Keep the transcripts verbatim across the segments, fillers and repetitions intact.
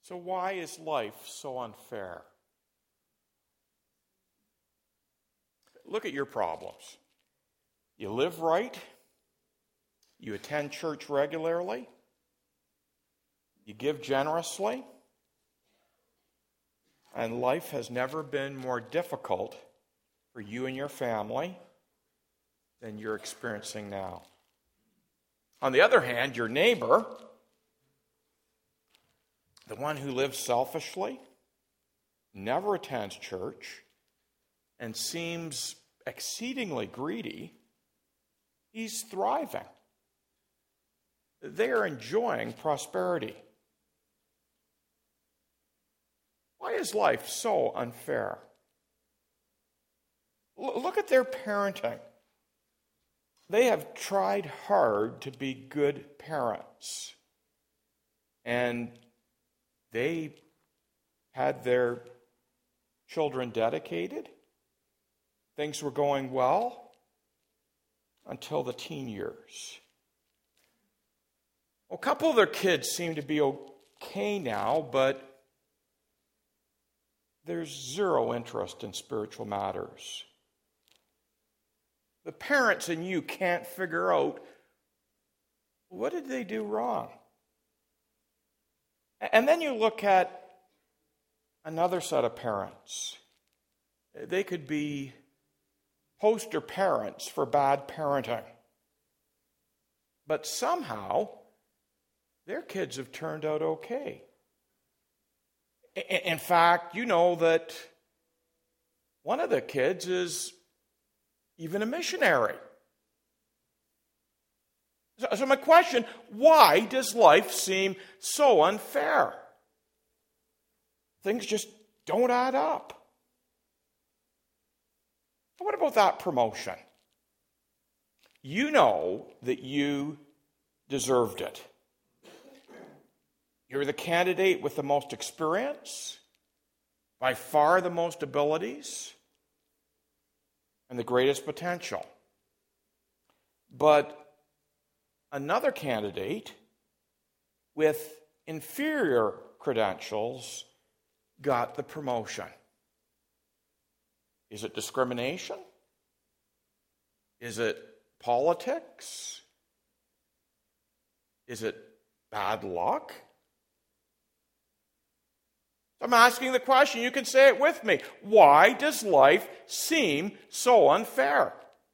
So why is life so unfair? Look at your problems. You live right. You attend church regularly. You give generously. And life has never been more difficult for you and your family than you're experiencing now. On the other hand, your neighbor, the one who lives selfishly, never attends church, and seems exceedingly greedy, he's thriving. They are enjoying prosperity. Why is life so unfair? L- look at their parenting. They have tried hard to be good parents. And they had their children dedicated. Things were going well until the teen years. Well, a couple of their kids seem to be okay now, but there's zero interest in spiritual matters. The parents and you can't figure out, what did they do wrong? And then you look at another set of parents. They could be poster parents for bad parenting. But somehow, their kids have turned out okay. In fact, you know that one of the kids is even a missionary. So my question, why does life seem so unfair? Things just don't add up. What about that promotion? You know that you deserved it. You're the candidate with the most experience, by far the most abilities, and the greatest potential. But another candidate with inferior credentials got the promotion. Is it discrimination? Is it politics? Is it bad luck? I'm asking the question, you can say it with me. Why does life seem so unfair?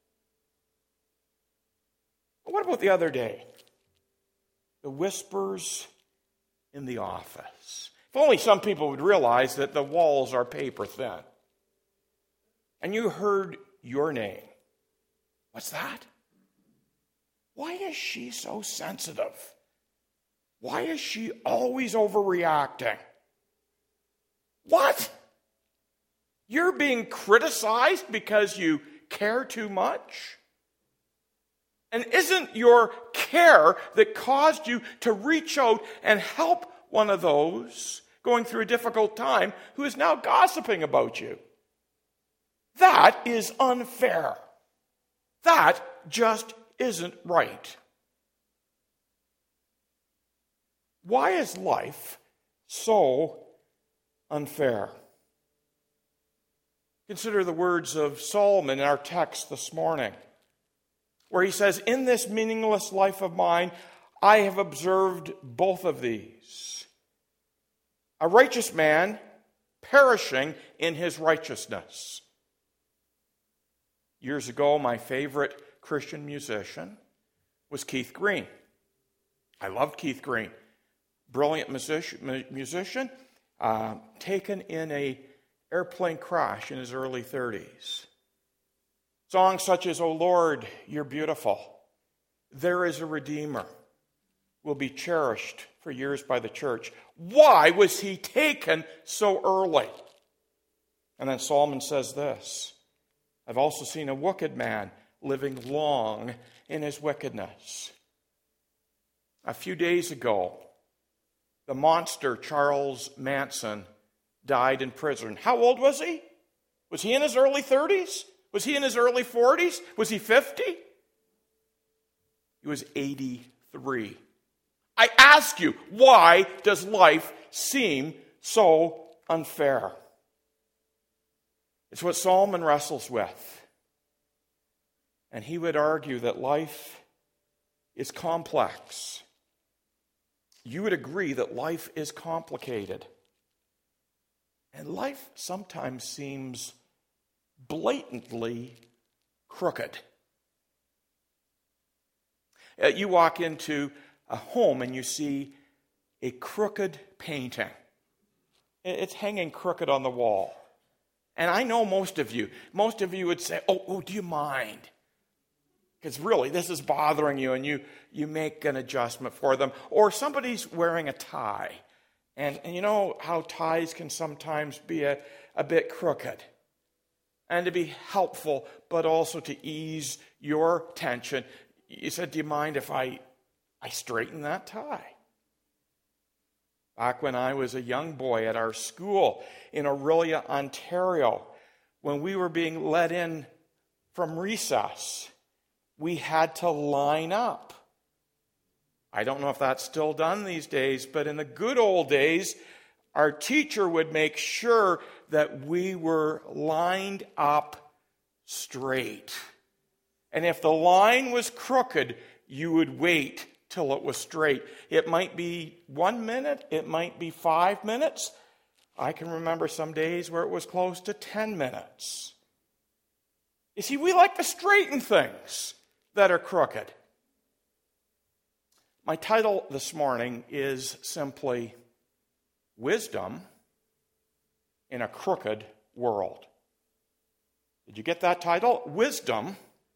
What about the other day? The whispers in the office. If only some people would realize that the walls are paper thin. And you heard your name. What's that? Why is she so sensitive? Why is she always overreacting? What? You're being criticized because you care too much? And isn't your care that caused you to reach out and help one of those going through a difficult time who is now gossiping about you? That is unfair. That just isn't right. Why is life so unfair? Consider the words of Solomon in our text this morning, where he says, "In this meaningless life of mine, I have observed both of these. A righteous man perishing in his righteousness." Years ago, my favorite Christian musician was Keith Green. I loved Keith Green. Brilliant musician, musician uh, taken in a airplane crash in his early thirties. Songs such as, "O Lord, You're Beautiful," "There Is a Redeemer," will be cherished for years by the church. Why was he taken so early? And then Solomon says this, "I've also seen a wicked man living long in his wickedness." A few days ago, the monster Charles Manson died in prison. How old was he? Was he in his early thirties? Was he in his early forties? Was he fifty? He was eighty-three. I ask you, why does life seem so unfair. It's what Solomon wrestles with. And he would argue that life is complex. You would agree that life is complicated. And life sometimes seems blatantly crooked. Uh, you walk into a home and you see a crooked painting. It's hanging crooked on the wall. And I know most of you, most of you would say, oh, oh do you mind? Because really, this is bothering you, and you, you make an adjustment for them. Or somebody's wearing a tie. And, and you know how ties can sometimes be a, a bit crooked. And to be helpful, but also to ease your tension, you said, do you mind if I, I straighten that tie? Back when I was a young boy at our school in Orillia, Ontario, when we were being let in from recess, we had to line up. I don't know if that's still done these days, but in the good old days, our teacher would make sure that we were lined up straight. And if the line was crooked, you would wait till it was straight. It might be one minute, it might be five minutes. I can remember some days where it was close to ten minutes. You see, we like to straighten things that are crooked. My title this morning is simply Wisdom in a Crooked World. Did you get that title? Wisdom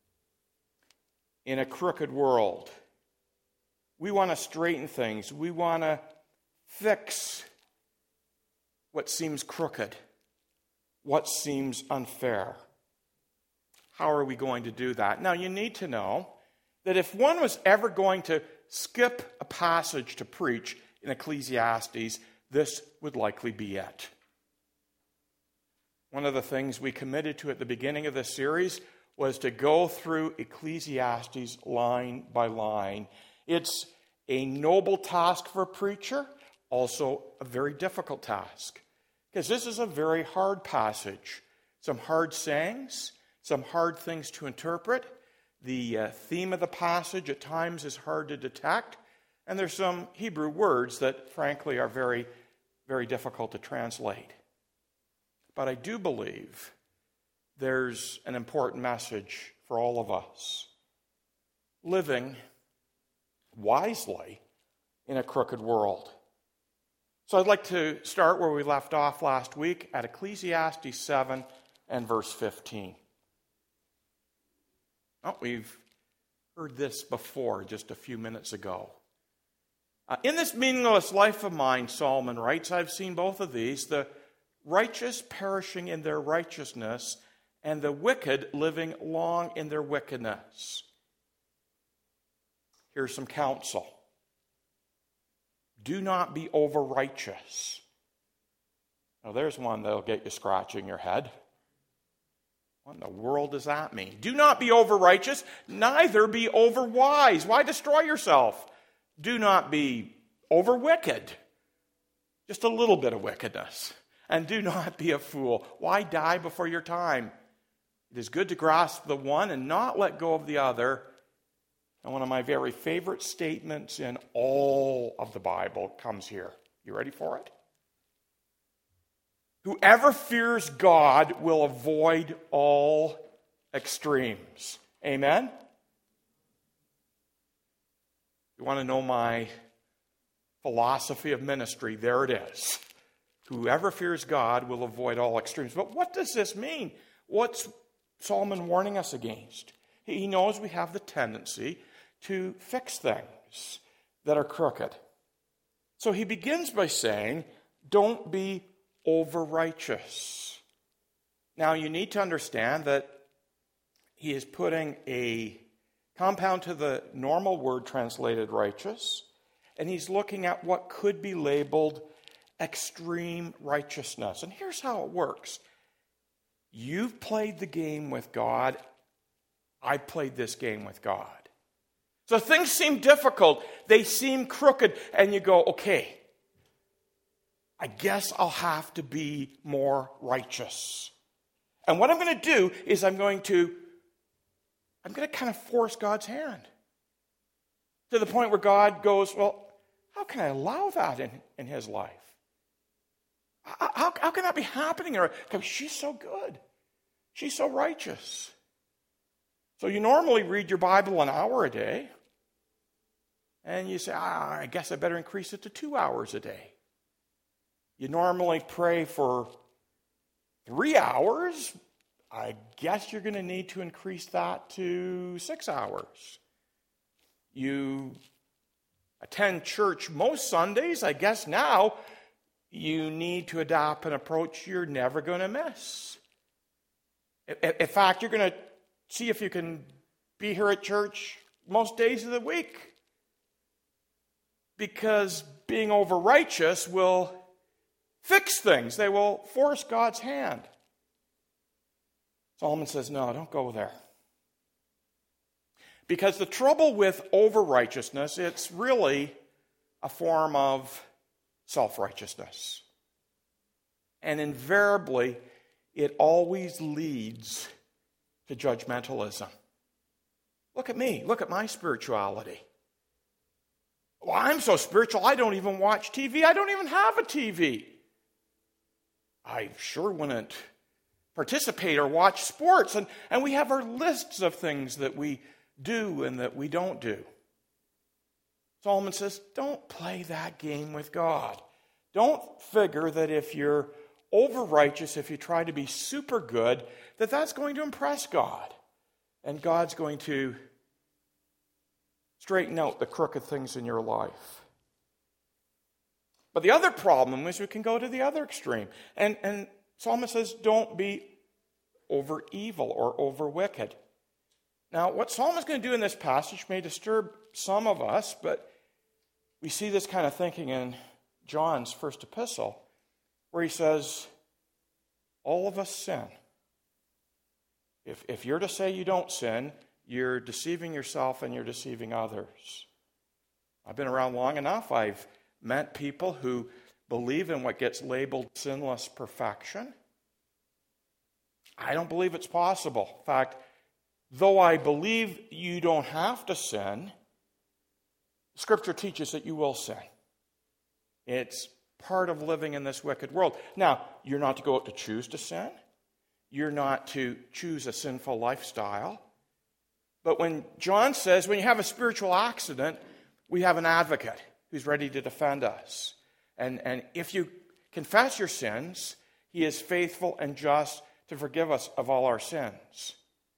in a Crooked World. We want to straighten things. We want to fix what seems crooked, what seems unfair. How are we going to do that? Now, you need to know that if one was ever going to skip a passage to preach in Ecclesiastes, this would likely be it. One of the things we committed to at the beginning of this series was to go through Ecclesiastes line by line. It's a noble task for a preacher, also a very difficult task, because this is a very hard passage. Some hard sayings, some hard things to interpret. The uh, theme of the passage at times is hard to detect, and there's some Hebrew words that, frankly, are very, very difficult to translate. But I do believe there's an important message for all of us. Living wisely in a crooked world. So I'd like to start where we left off last week at Ecclesiastes seven and verse fifteen. Oh, we've heard this before just a few minutes ago. Uh, in this meaningless life of mine, Solomon writes, I've seen both of these, the righteous perishing in their righteousness and the wicked living long in their wickedness. Here's some counsel. Do not be over-righteous. Now, there's one that'll get you scratching your head. What in the world does that mean? Do not be over-righteous, neither be over-wise. Why destroy yourself? Do not be over-wicked. Just a little bit of wickedness. And do not be a fool. Why die before your time? It is good to grasp the one and not let go of the other. And one of my very favorite statements in all of the Bible comes here. You ready for it? Whoever fears God will avoid all extremes. Amen? You want to know my philosophy of ministry? There it is. Whoever fears God will avoid all extremes. But what does this mean? What's Solomon warning us against? He knows we have the tendency to fix things that are crooked. So he begins by saying, don't be over-righteous. Now, you need to understand that he is putting a compound to the normal word translated righteous, and he's looking at what could be labeled extreme righteousness. And here's how it works. You've played the game with God. I played this game with God. So things seem difficult. They seem crooked. And you go, okay, I guess I'll have to be more righteous. And what I'm going to do is I'm going to, I'm going to kind of force God's hand. To the point where God goes, well, how can I allow that in, in his life? How, how, how can that be happening? Because she's so good. She's so righteous. So you normally read your Bible an hour a day. And you say, ah, I guess I better increase it to two hours a day. You normally pray for three hours. I guess you're going to need to increase that to six hours. You attend church most Sundays. I guess now you need to adopt an approach you're never going to miss. In fact, you're going to see if you can be here at church most days of the week. Because being over-righteous will fix things. They will force God's hand. Solomon says, no, don't go there. Because the trouble with over-righteousness, it's really a form of self-righteousness. And invariably, it always leads to judgmentalism. Look at me. Look at my spirituality. Well, I'm so spiritual, I don't even watch T V. I don't even have a T V. I sure wouldn't participate or watch sports. And, and we have our lists of things that we do and that we don't do. Solomon says, don't play that game with God. Don't figure that if you're over-righteous, if you try to be super good, that that's going to impress God. And God's going to straighten out the crooked things in your life. But the other problem is we can go to the other extreme. And, and Solomon says, don't be over evil or over wicked. Now, what Solomon's going to do in this passage may disturb some of us, but we see this kind of thinking in John's first epistle, where he says, all of us sin. If, if you're to say you don't sin, you're deceiving yourself and you're deceiving others. I've been around long enough. I've met people who believe in what gets labeled sinless perfection. I don't believe it's possible. In fact, though I believe you don't have to sin, Scripture teaches that you will sin. It's part of living in this wicked world. Now, you're not to go out to choose to sin. You're not to choose a sinful lifestyle. But when John says, when you have a spiritual accident, we have an advocate who's ready to defend us. And, and if you confess your sins, he is faithful and just to forgive us of all our sins.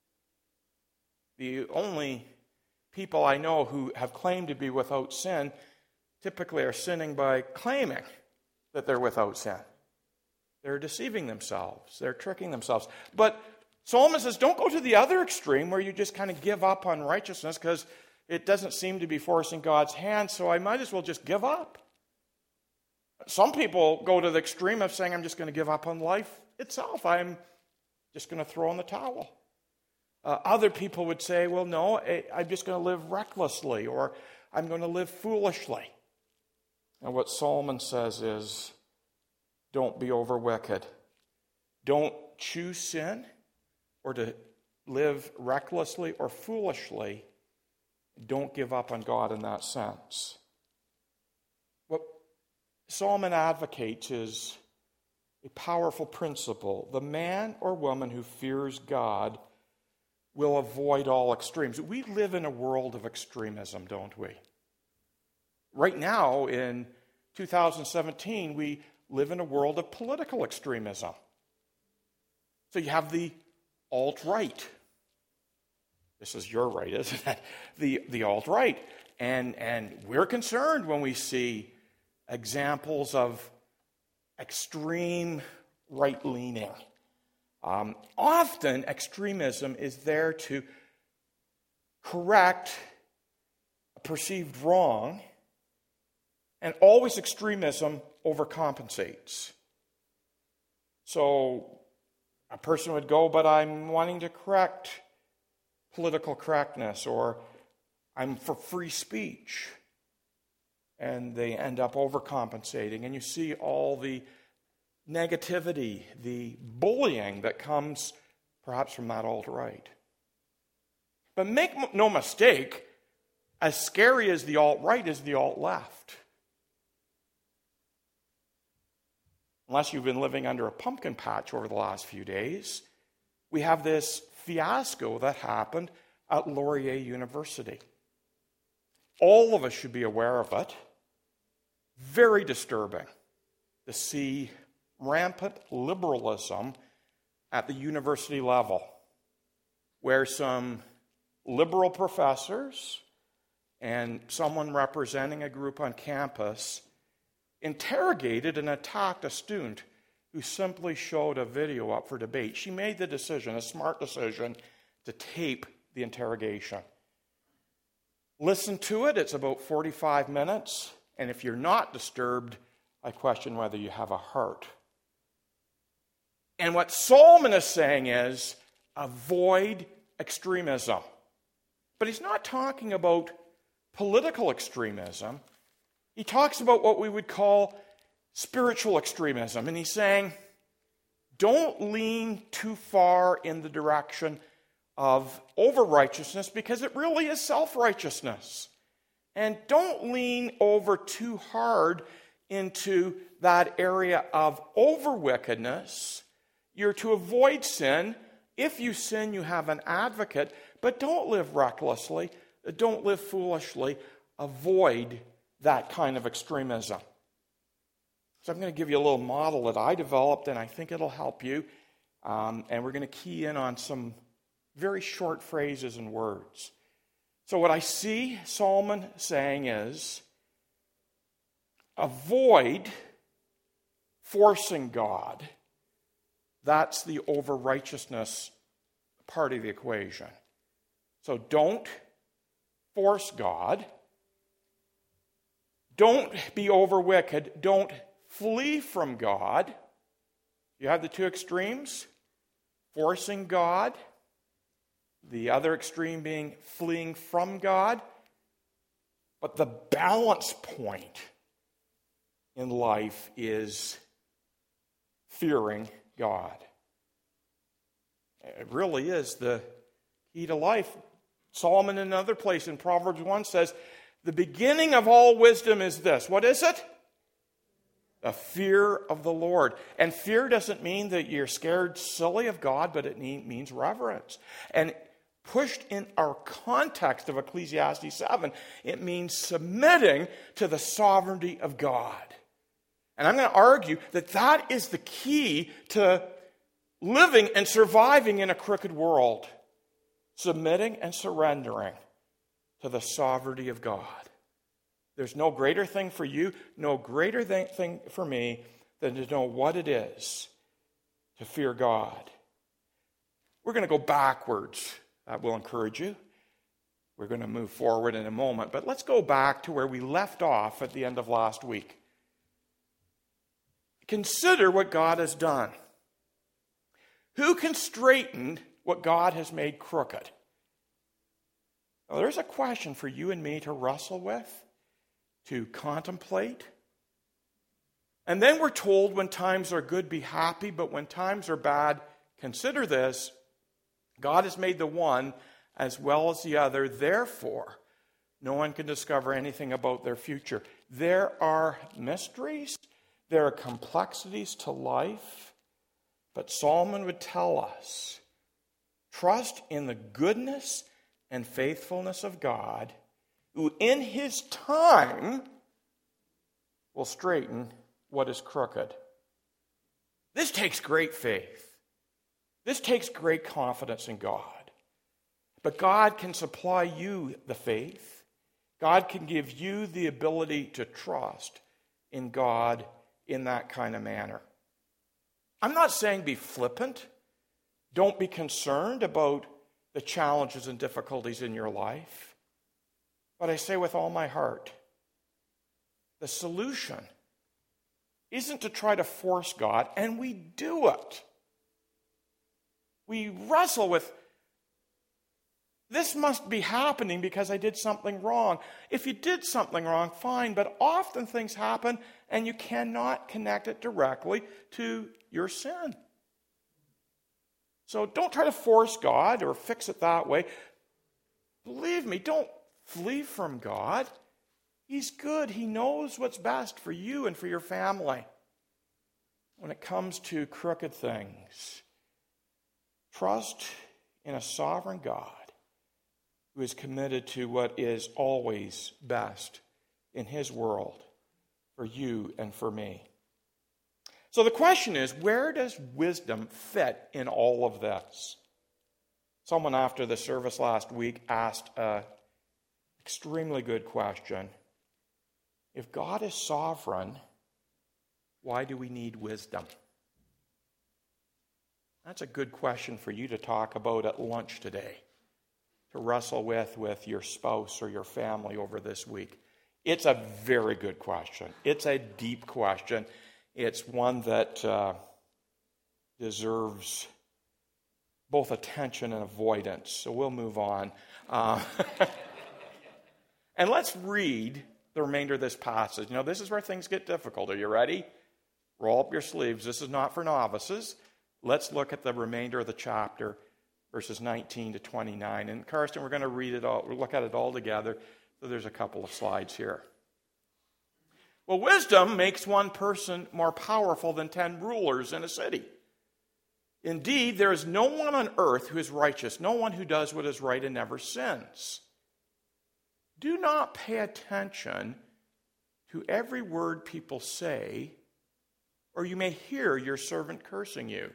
The only people I know who have claimed to be without sin typically are sinning by claiming that they're without sin. They're deceiving themselves. They're tricking themselves. But Solomon says, don't go to the other extreme where you just kind of give up on righteousness because it doesn't seem to be forcing God's hand, so I might as well just give up. Some people go to the extreme of saying, I'm just going to give up on life itself. I'm just going to throw in the towel. Uh, other people would say, well, no, I, I'm just going to live recklessly, or I'm going to live foolishly. And what Solomon says is, don't be over wicked. Don't choose sin or to live recklessly or foolishly. Don't give up on God in that sense. What Solomon advocates is a powerful principle. The man or woman who fears God will avoid all extremes. We live in a world of extremism, don't we? Right now, in two thousand seventeen, we live in a world of political extremism. So you have the alt-right. This is your right, isn't it? The, the alt-right. And, and we're concerned when we see examples of extreme right-leaning. Um, often, extremism is there to correct a perceived wrong, and always extremism overcompensates. So a person would go, but I'm wanting to correct political correctness, or I'm for free speech. and they end up overcompensating. And you see all the negativity, the bullying that comes perhaps from that alt-right. But make no mistake, as scary as the alt-right is the alt-left. Unless you've been living under a pumpkin patch over the last few days, we have this fiasco that happened at Laurier University. All of us should be aware of it. Very disturbing to see rampant liberalism at the university level, where some liberal professors and someone representing a group on campus interrogated and attacked a student who simply showed a video up for debate. She made the decision, a smart decision, to tape the interrogation. Listen to it. It's about forty-five minutes. And if you're not disturbed, I question whether you have a heart. And what Solomon is saying is, avoid extremism. But he's not talking about political extremism. He talks about what we would call spiritual extremism. And he's saying, don't lean too far in the direction of over-righteousness, because it really is self-righteousness. And don't lean over too hard into that area of over-wickedness. You're to avoid sin. If you sin, you have an advocate, but don't live recklessly. Don't live foolishly. Avoid that kind of extremism. So I'm going to give you a little model that I developed, and I think it'll help you. Um, and we're going to key in on some very short phrases and words. So what I see Solomon saying is, avoid forcing God. That's the over-righteousness part of the equation. So don't force God. Don't be over-wicked. Don't flee from God. You have the two extremes, forcing God. The other extreme being fleeing from God. But the balance point in life is fearing God. It really is the key to life. Solomon in another place in Proverbs one says, the beginning of all wisdom is this. What is it? The fear of the Lord. And fear doesn't mean that you're scared silly of God, but it means reverence. And pushed in our context of Ecclesiastes seven, it means submitting to the sovereignty of God. And I'm going to argue that that is the key to living and surviving in a crooked world. Submitting and surrendering to the sovereignty of God. There's no greater thing for you, no greater thing for me than to know what it is to fear God. We're going to go backwards. That will encourage you. We're going to move forward in a moment, but let's go back to where we left off at the end of last week. Consider what God has done. Who can straighten what God has made crooked? Now, there's a question for you and me to wrestle with, to contemplate. And then we're told when times are good, be happy, but when times are bad, consider this. God has made the one as well as the other. Therefore, no one can discover anything about their future. There are mysteries. There are complexities to life. But Solomon would tell us, trust in the goodness and faithfulness of God, who in his time will straighten what is crooked. This takes great faith. This takes great confidence in God. But God can supply you the faith. God can give you the ability to trust in God in that kind of manner. I'm not saying be flippant. Don't be concerned about the challenges and difficulties in your life. But I say with all my heart, the solution isn't to try to force God, and we do it. We wrestle with this must be happening because I did something wrong. If you did something wrong, fine, but often things happen and you cannot connect it directly to your sin. So don't try to force God or fix it that way. Believe me, don't flee from God. He's good. He knows what's best for you and for your family. When it comes to crooked things, trust in a sovereign God who is committed to what is always best in his world for you and for me. So the question is, where does wisdom fit in all of this? Someone after the service last week asked an extremely good question. If God is sovereign, why do we need wisdom? That's a good question for you to talk about at lunch today, to wrestle with with your spouse or your family over this week. It's a very good question. It's a deep question. It's one that uh, deserves both attention and avoidance. So we'll move on. Uh, and let's read the remainder of this passage. You know, this is where things get difficult. Are you ready? Roll up your sleeves. This is not for novices. Let's look at the remainder of the chapter, verses nineteen to twenty-nine. And Karsten, we're going to read it all, we'll look at it all together. So there's a couple of slides here. Well, wisdom makes one person more powerful than ten rulers in a city. Indeed, there is no one on earth who is righteous, no one who does what is right and never sins. Do not pay attention to every word people say, or you may hear your servant cursing you.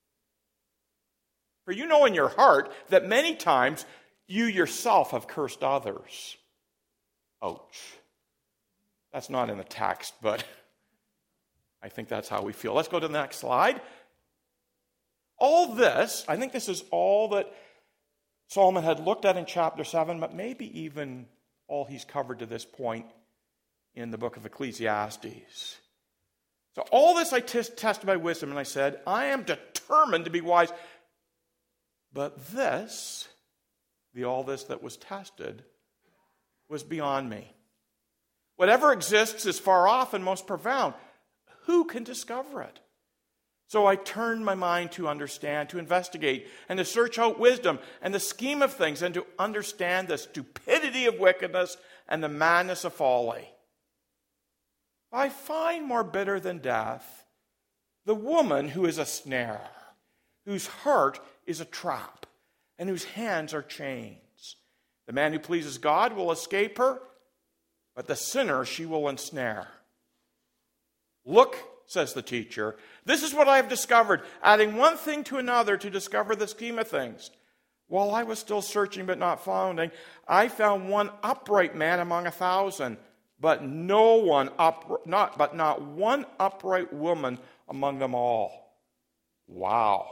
For you know in your heart that many times you yourself have cursed others. Ouch. That's not in the text, but I think that's how we feel. Let's go to the next slide. All this, I think this is all that Solomon had looked at in chapter seven, but maybe even all he's covered to this point in the book of Ecclesiastes. So all this I t- tested by wisdom, and I said, I am determined to be wise. But this, the all this that was tested, was beyond me. Whatever exists is far off and most profound. Who can discover it? So I turned my mind to understand, to investigate, and to search out wisdom and the scheme of things, and to understand the stupidity of wickedness and the madness of folly. I find more bitter than death the woman who is a snare, whose heart is a trap, and whose hands are chains. The man who pleases God will escape her, but the sinner she will ensnare. Look, says the teacher, this is what I have discovered, adding one thing to another to discover the scheme of things. While I was still searching but not finding, I found one upright man among a thousand, but no one up, not but not one upright woman among them all. Wow.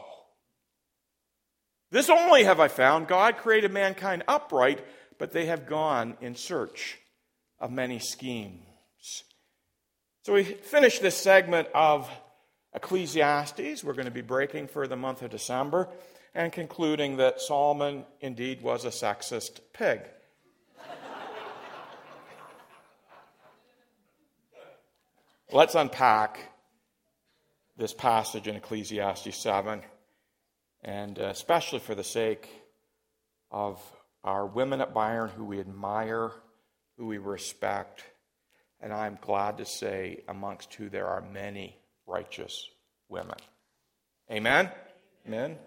This only have I found: God created mankind upright, but they have gone in search of many schemes. So we finish this segment of Ecclesiastes. We're going to be breaking for the month of December and concluding that Solomon indeed was a sexist pig. Let's unpack this passage in Ecclesiastes seven, and especially for the sake of our women at Byron who we admire, who we respect, and I'm glad to say amongst who there are many righteous women. Amen? Amen?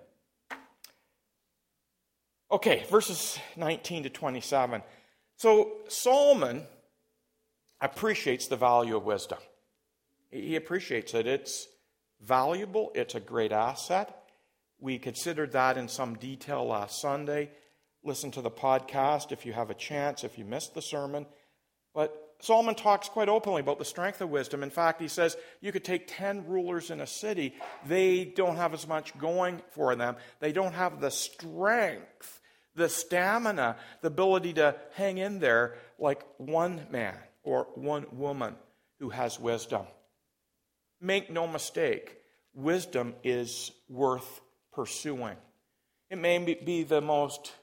Okay, verses nineteen to twenty-seven. So Solomon appreciates the value of wisdom. He appreciates it. It's valuable. It's a great asset. We considered that in some detail last Sunday. Listen to the podcast if you have a chance, if you missed the sermon. But Solomon talks quite openly about the strength of wisdom. In fact, he says you could take ten rulers in a city. They don't have as much going for them. They don't have the strength, the stamina, the ability to hang in there like one man or one woman who has wisdom. Make no mistake, wisdom is worth pursuing. It may be the most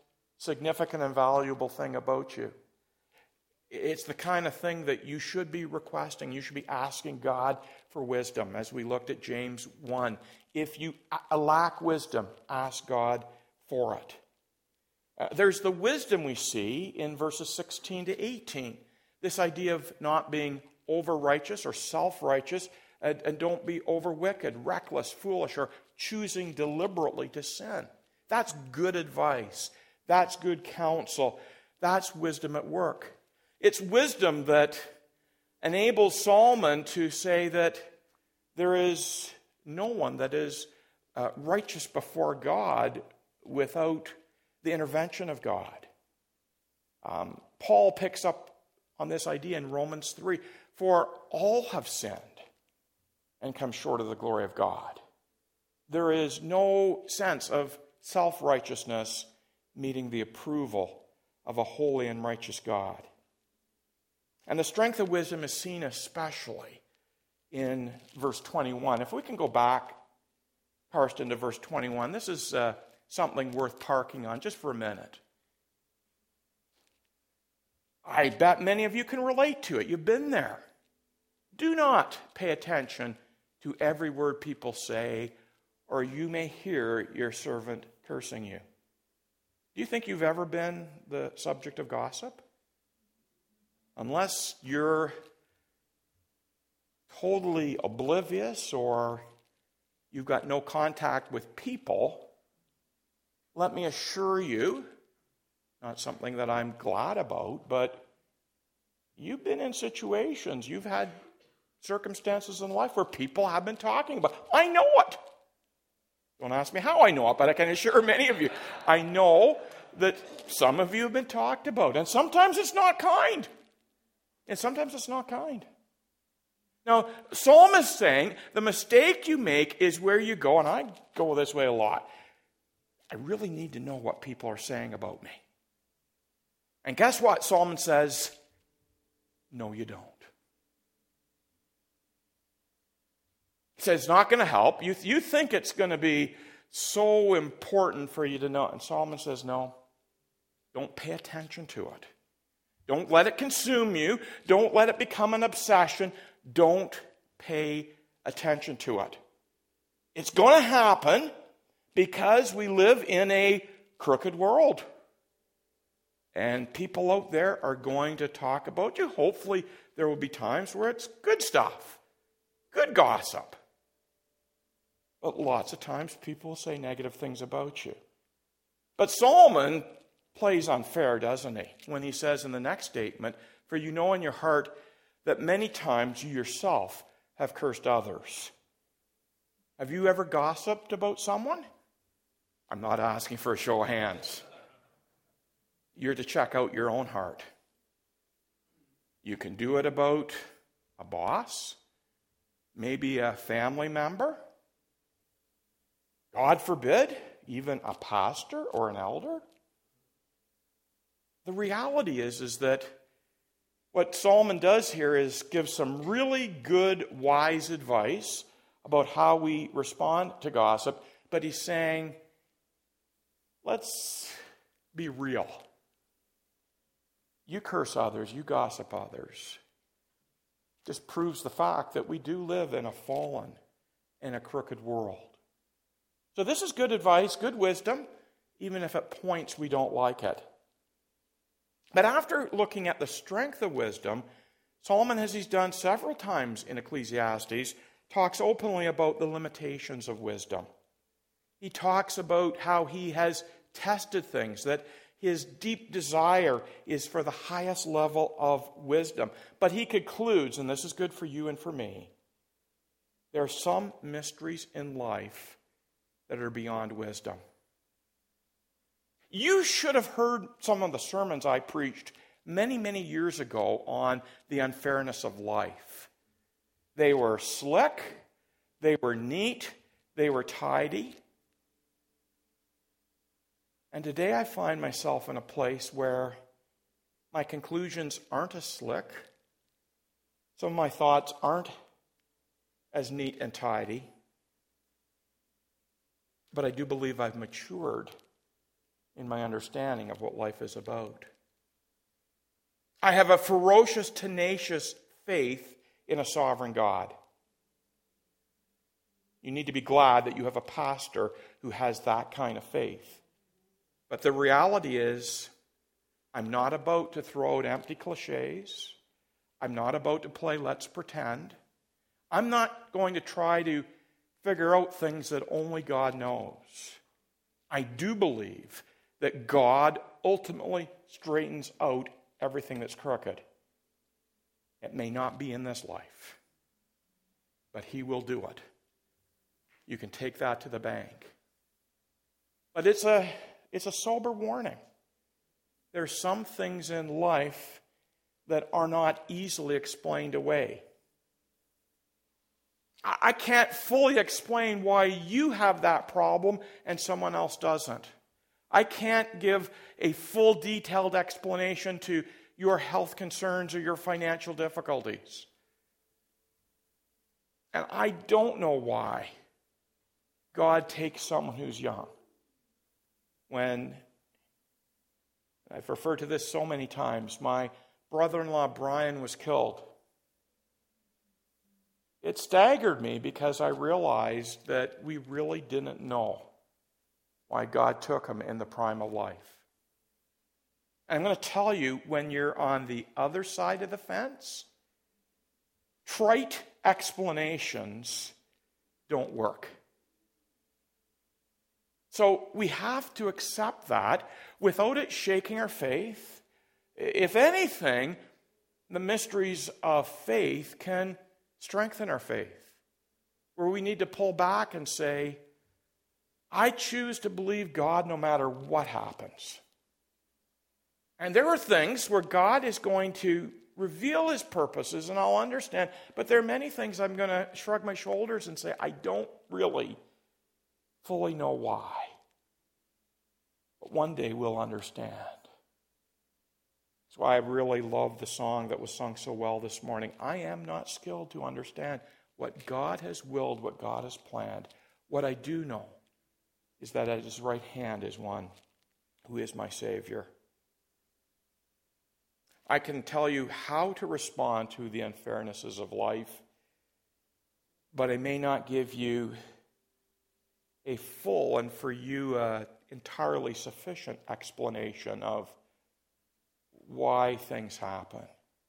significant and valuable thing about you. It's the kind of thing that you should be requesting. You should be asking God for wisdom, as we looked at James one. If you lack wisdom, ask God for it. Uh, there's the wisdom we see in verses sixteen to eighteen. This idea of not being over-righteous or self-righteous, and, and don't be over-wicked, reckless, foolish, or choosing deliberately to sin. That's good advice. That's good counsel. That's wisdom at work. It's wisdom that enables Solomon to say that there is no one that is uh, righteous before God without the intervention of God. Um, Paul picks up on this idea in Romans three. For all have sinned and come short of the glory of God. There is no sense of self-righteousness meeting the approval of a holy and righteous God. And the strength of wisdom is seen especially in verse twenty-one. If we can go back, Karsten, to verse twenty-one, this is uh, something worth parking on just for a minute. I bet many of you can relate to it. You've been there. Do not pay attention to every word people say, or you may hear your servant cursing you. Do you think you've ever been the subject of gossip? Unless you're totally oblivious or you've got no contact with people, let me assure you, not something that I'm glad about, but you've been in situations, you've had circumstances in life where people have been talking about. I know it. Don't ask me how I know it, but I can assure many of you, I know that some of you have been talked about, and sometimes it's not kind. And sometimes it's not kind. Now, Psalm is saying the mistake you make is where you go, and I go this way a lot. I really need to know what people are saying about me. And guess what? Solomon says, no, you don't. He says it's not going to help. You, you think it's going to be so important for you to know. And Solomon says, no, don't pay attention to it. Don't let it consume you. Don't let it become an obsession. Don't pay attention to it. It's going to happen because we live in a crooked world. And people out there are going to talk about you. Hopefully there will be times where it's good stuff, good gossip. But lots of times people will say negative things about you. But Solomon plays unfair, doesn't he? When he says in the next statement, for you know in your heart that many times you yourself have cursed others. Have you ever gossiped about someone? I'm not asking for a show of hands. You're to check out your own heart. You can do it about a boss, maybe a family member, God forbid, even a pastor or an elder. The reality is, is that what Solomon does here is give some really good, wise advice about how we respond to gossip, but he's saying, let's be real. You curse others, you gossip others. Just proves the fact that we do live in a fallen and a crooked world. So this is good advice, good wisdom, even if at points we don't like it. But after looking at the strength of wisdom, Solomon, as he's done several times in Ecclesiastes, talks openly about the limitations of wisdom. He talks about how he has tested things, that his deep desire is for the highest level of wisdom. But he concludes, and this is good for you and for me, there are some mysteries in life that are beyond wisdom. You should have heard some of the sermons I preached many, many years ago on the unfairness of life. They were slick, they were neat, they were tidy. And today I find myself in a place where my conclusions aren't as slick. Some of my thoughts aren't as neat and tidy. But I do believe I've matured in my understanding of what life is about. I have a ferocious, tenacious faith in a sovereign God. You need to be glad that you have a pastor who has that kind of faith. But the reality is, I'm not about to throw out empty cliches. I'm not about to play let's pretend. I'm not going to try to figure out things that only God knows. I do believe that God ultimately straightens out everything that's crooked. It may not be in this life, but He will do it. You can take that to the bank. But it's a, it's a sober warning. There's some things in life that are not easily explained away. I, I can't fully explain why you have that problem and someone else doesn't. I can't give a full detailed explanation to your health concerns or your financial difficulties. And I don't know why God takes someone who's young. When, I've referred to this so many times, my brother-in-law Brian was killed. It staggered me because I realized that we really didn't know why God took him in the prime of life. And I'm going to tell you, when you're on the other side of the fence, trite explanations don't work. So we have to accept that without it shaking our faith. If anything, the mysteries of faith can strengthen our faith, where we need to pull back and say, I choose to believe God no matter what happens. And there are things where God is going to reveal His purposes, and I'll understand, but there are many things I'm going to shrug my shoulders and say, I don't really fully know why. But one day we'll understand. That's why I really love the song that was sung so well this morning. I am not skilled to understand what God has willed, what God has planned. What I do know is that at His right hand is one who is my Savior. I can tell you how to respond to the unfairnesses of life, but I may not give you a full and for you uh, entirely sufficient explanation of why things happen.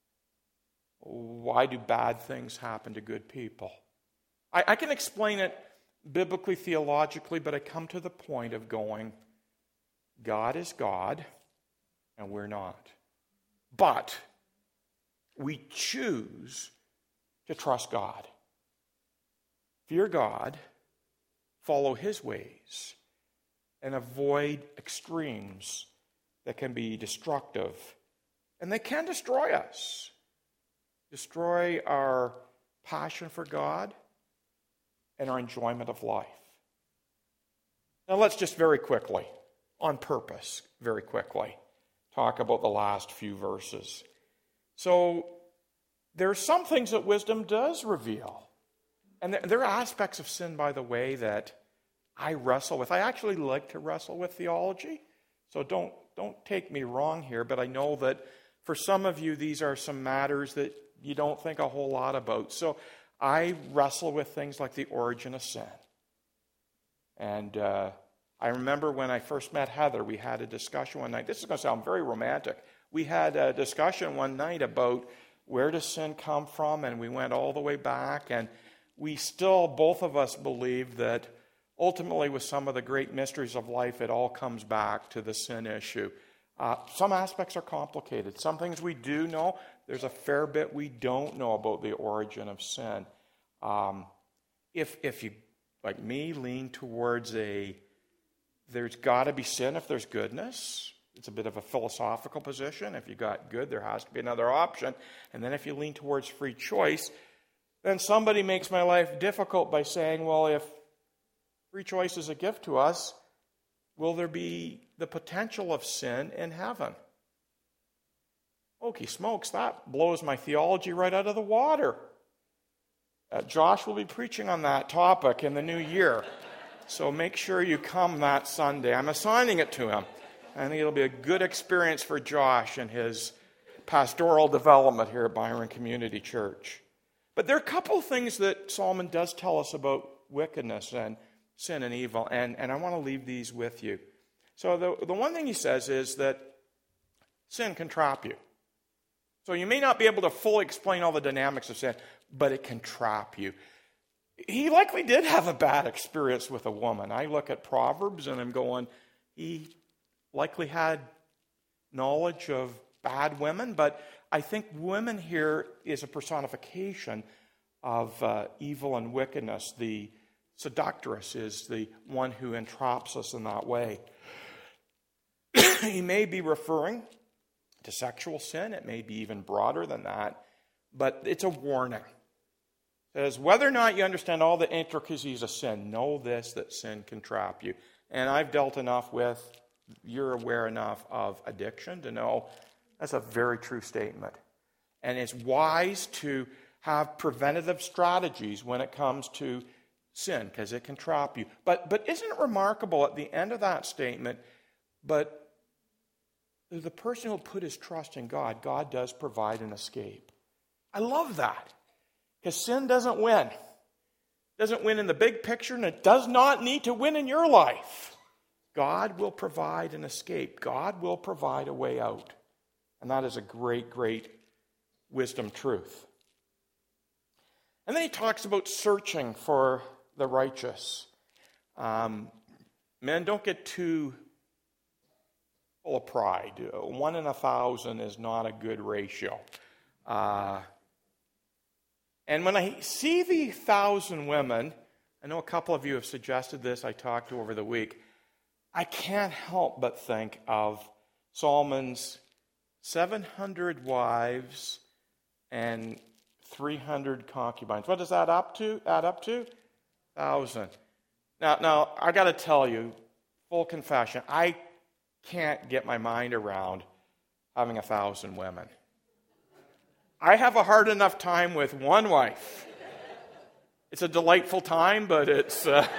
Why do bad things happen to good people? I, I can explain it biblically, theologically, but I come to the point of going, God is God, and we're not. But we choose to trust God. Fear God, follow His ways, and avoid extremes that can be destructive. And they can destroy us. Destroy our passion for God and our enjoyment of life. Now let's just very quickly, on purpose, very quickly, talk about the last few verses. So there are some things that wisdom does reveal. And there are aspects of sin, by the way, that I wrestle with. I actually like to wrestle with theology. So don't, don't take me wrong here, but I know that for some of you, these are some matters that you don't think a whole lot about. So I wrestle with things like the origin of sin. And uh, I remember when I first met Heather, we had a discussion one night. This is going to sound very romantic. We had a discussion one night about where does sin come from, and we went all the way back, and we still, both of us, believe that ultimately with some of the great mysteries of life, it all comes back to the sin issue. Uh, some aspects are complicated. Some things we do know. There's a fair bit we don't know about the origin of sin. Um, if if you, like me, lean towards a, there's got to be sin if there's goodness. It's a bit of a philosophical position. If you got good, there has to be another option. And then if you lean towards free choice, then somebody makes my life difficult by saying, well, if free choice is a gift to us, will there be the potential of sin in heaven? Okey smokes, that blows my theology right out of the water. Uh, Josh will be preaching on that topic in the new year. So make sure you come that Sunday. I'm assigning it to him. I think it'll be a good experience for Josh and his pastoral development here at Byron Community Church. But there are a couple things that Solomon does tell us about wickedness and sin and evil, and, and I want to leave these with you. So the, the one thing he says is that sin can trap you. So you may not be able to fully explain all the dynamics of sin, but it can trap you. He likely did have a bad experience with a woman. I look at Proverbs and I'm going, he likely had knowledge of bad women, but I think women here is a personification of uh, evil and wickedness. The seductress is the one who entraps us in that way. He may be referring to sexual sin. It may be even broader than that, but it's a warning. It says, whether or not you understand all the intricacies of sin, know this, that sin can trap you. And I've dealt enough with, you're aware enough of addiction to know that's a very true statement. And it's wise to have preventative strategies when it comes to sin, because it can trap you. But, but isn't it remarkable at the end of that statement, but the person who will put his trust in God, God does provide an escape. I love that. Because sin doesn't win. It doesn't win in the big picture, and it does not need to win in your life. God will provide an escape. God will provide a way out. And that is a great, great wisdom truth. And then he talks about searching for the righteous. Um, men, don't get too full of pride. One in a thousand is not a good ratio. Uh, and when I see the thousand women, I know a couple of you have suggested this, I talked to over the week, I can't help but think of Solomon's seven hundred wives and three hundred concubines. What does that up to? Add up to? Thousand. Now, now I got to tell you, full confession, I can't get my mind around having a thousand women. I have a hard enough time with one wife. It's a delightful time, but it's uh,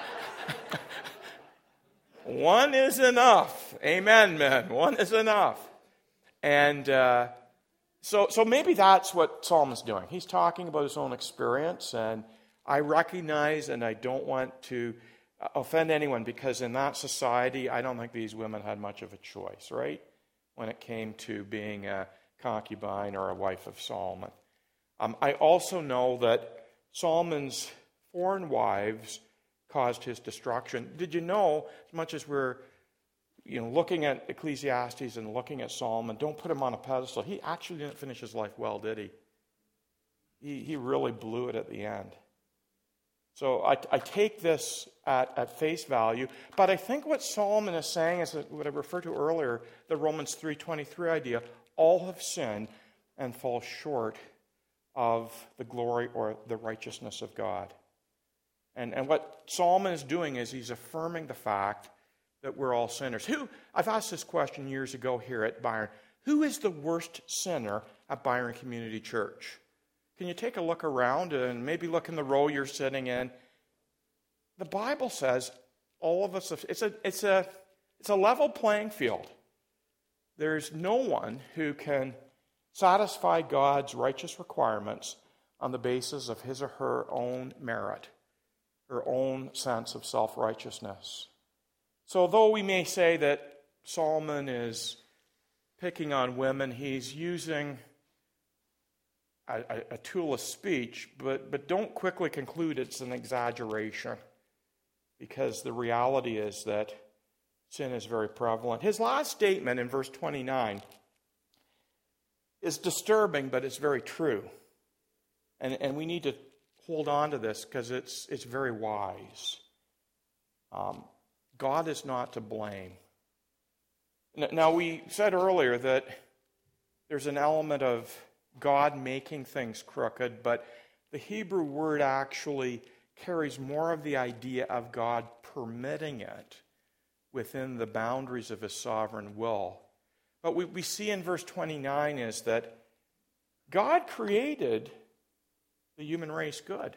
one is enough. Amen, men. One is enough. And uh, so, so maybe that's what Solomon's doing. He's talking about his own experience, and I recognize, and I don't want to offend anyone, because in that society, I don't think these women had much of a choice, right? When it came to being a concubine or a wife of Solomon. Um, I also know that Solomon's foreign wives caused his destruction. Did you know, as much as we're you know, looking at Ecclesiastes and looking at Solomon, don't put him on a pedestal. He actually didn't finish his life well, did he? He, he really blew it at the end. So I, I take this at, at face value, but I think what Solomon is saying is what I referred to earlier, the Romans three twenty-three idea, all have sinned and fall short of the glory or the righteousness of God. And, and what Solomon is doing is he's affirming the fact that we're all sinners. Who, I've asked this question years ago here at Byron, who is the worst sinner at Byron Community Church? Can you take a look around and maybe look in the row you're sitting in? The Bible says all of us, it's a, it's a, it's a level playing field. There's no one who can satisfy God's righteous requirements on the basis of his or her own merit, her own sense of self-righteousness. So though we may say that Solomon is picking on women, he's using a, a, a tool of speech, but, but don't quickly conclude it's an exaggeration, because the reality is that sin is very prevalent. His last statement in verse twenty-nine is disturbing, but it's very true. And, and we need to hold on to this because it's, it's very wise. Um, God is not to blame. Now, we said earlier that there's an element of God making things crooked, but the Hebrew word actually carries more of the idea of God permitting it within the boundaries of his sovereign will. But what we see in verse twenty-nine is that God created the human race good.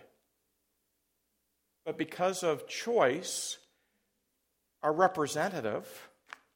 But because of choice, our representative,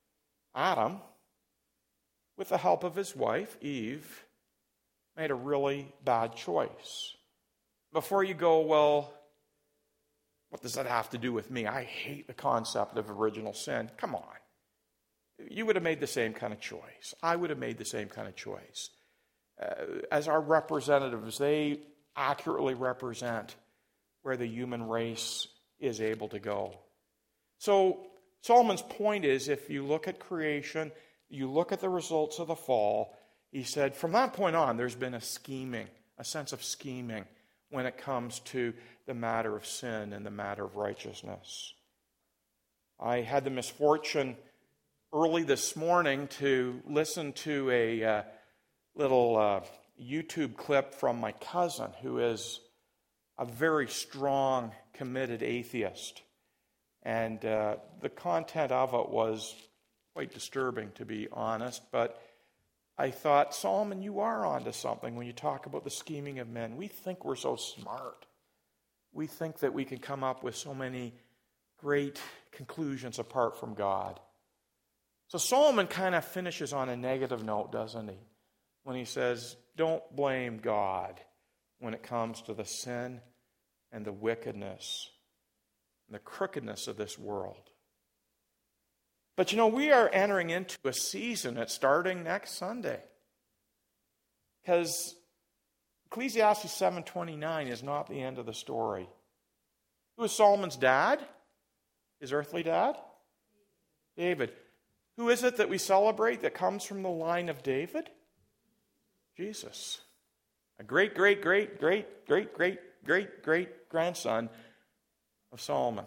Adam, with the help of his wife, Eve, made a really bad choice. Before you go, well, what does that have to do with me? I hate the concept of original sin. Come on. You would have made the same kind of choice. I would have made the same kind of choice. Uh, as our representatives, they accurately represent where the human race is able to go. So Solomon's point is, if you look at creation, you look at the results of the fall, he said, from that point on, there's been a scheming, a sense of scheming when it comes to the matter of sin and the matter of righteousness. I had the misfortune early this morning to listen to a uh, little uh, YouTube clip from my cousin, who is a very strong, committed atheist. And uh, the content of it was quite disturbing, to be honest. But I thought, Solomon, you are onto something when you talk about the scheming of men. We think we're so smart. We think that we can come up with so many great conclusions apart from God. So Solomon kind of finishes on a negative note, doesn't he? When he says, don't blame God when it comes to the sin and the wickedness and the crookedness of this world. But you know, we are entering into a season that's starting next Sunday. Because Ecclesiastes seven twenty-nine is not the end of the story. Who is Solomon's dad? His earthly dad? David. Who is it that we celebrate that comes from the line of David? Jesus. A great, great, great, great, great, great, great, great grandson of Solomon.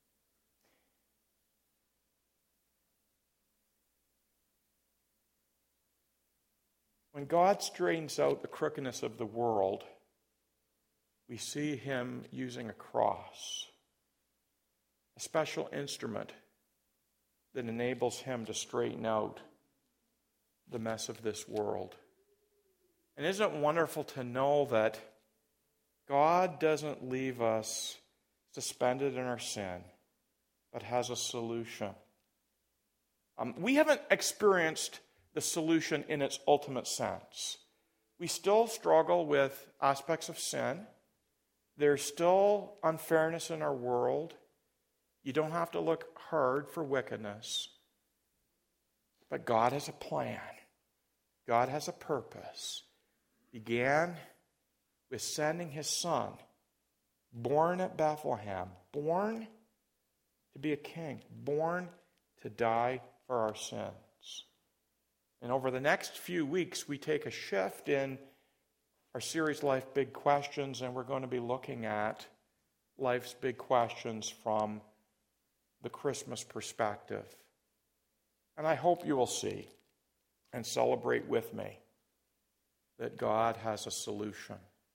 When God straightens out the crookedness of the world, we see him using a cross, a special instrument that enables him to straighten out the mess of this world. And isn't it wonderful to know that God doesn't leave us suspended in our sin, but has a solution? Um, we haven't experienced the solution in its ultimate sense. We still struggle with aspects of sin. There's still unfairness in our world. You don't have to look hard for wickedness. But God has a plan. God has a purpose. Began with sending his son, born at Bethlehem, born to be a king, born to die for our sins. And over the next few weeks, we take a shift in our series, Life Big Questions, and we're going to be looking at life's big questions from the Christmas perspective. And I hope you will see and celebrate with me that God has a solution.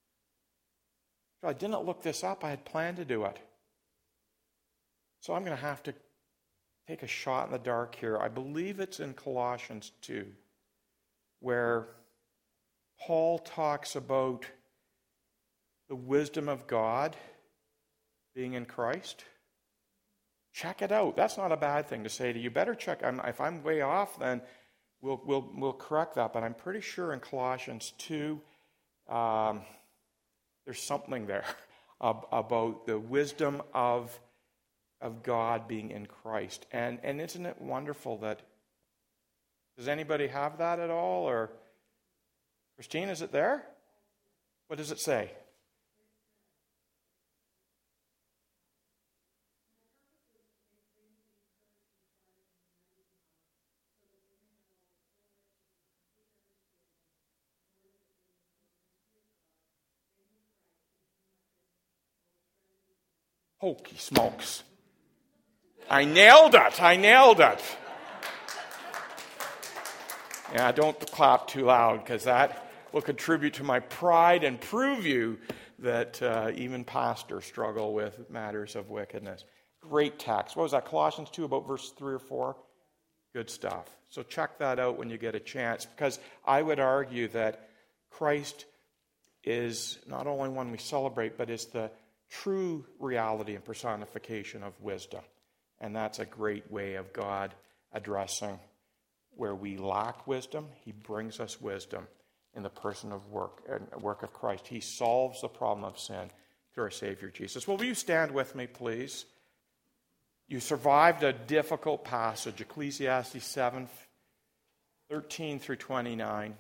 I didn't look this up. I had planned to do it. So I'm going to have to take a shot in the dark here. I believe it's in Colossians two, where Paul talks about the wisdom of God being in Christ. Check it out. That's not a bad thing to say to you. Better check. I'm, if I'm way off, then we'll we'll we'll correct that. But I'm pretty sure in Colossians two, um, there's something there about the wisdom of of God being in Christ. And and isn't it wonderful that, does anybody have that at all? Or Christine, is it there? What does it say? Hokey smokes. I nailed it. I nailed it. Yeah, don't clap too loud, because that will contribute to my pride and prove you that uh, even pastors struggle with matters of wickedness. Great text. What was that, Colossians two, about verse three or four? Good stuff. So check that out when you get a chance, because I would argue that Christ is not only one we celebrate, but is the true reality and personification of wisdom. And that's a great way of God addressing where we lack wisdom, he brings us wisdom in the person of work and work of Christ. He solves the problem of sin through our Savior Jesus. Will you stand with me, please? You survived a difficult passage, Ecclesiastes seven, thirteen through twenty-nine.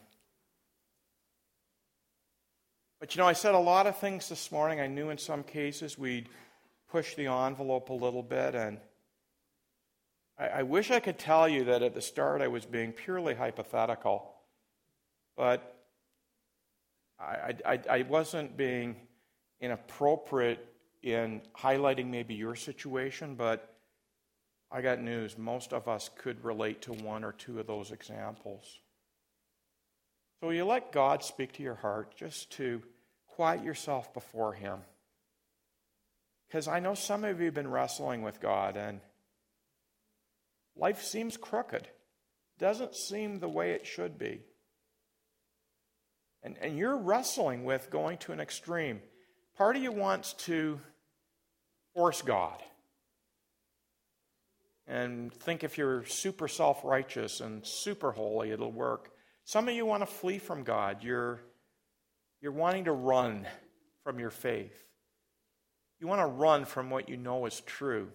But you know, I said a lot of things this morning. I knew in some cases we'd push the envelope a little bit, and I, I wish I could tell you that at the start I was being purely hypothetical, but I, I, I wasn't being inappropriate in highlighting maybe your situation, but I got news. Most of us could relate to one or two of those examples. So will you let God speak to your heart just to quiet yourself before him? Because I know some of you have been wrestling with God and life seems crooked. Doesn't seem the way it should be. And, and you're wrestling with going to an extreme. Part of you wants to force God and think if you're super self-righteous and super holy, it'll work. Some of you want to flee from God. You're, you're wanting to run from your faith. You want to run from what you know is true.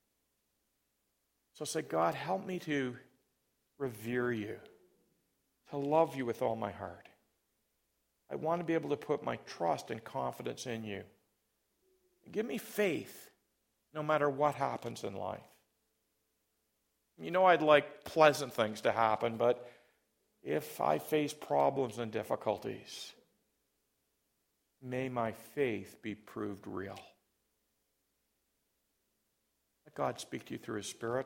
So say, God, help me to revere you, to love you with all my heart. I want to be able to put my trust and confidence in you. Give me faith no matter what happens in life. You know I'd like pleasant things to happen, but if I face problems and difficulties, may my faith be proved real. Let God speak to you through his Spirit.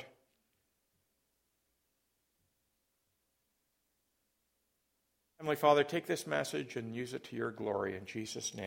Heavenly Father, take this message and use it to your glory in Jesus' name.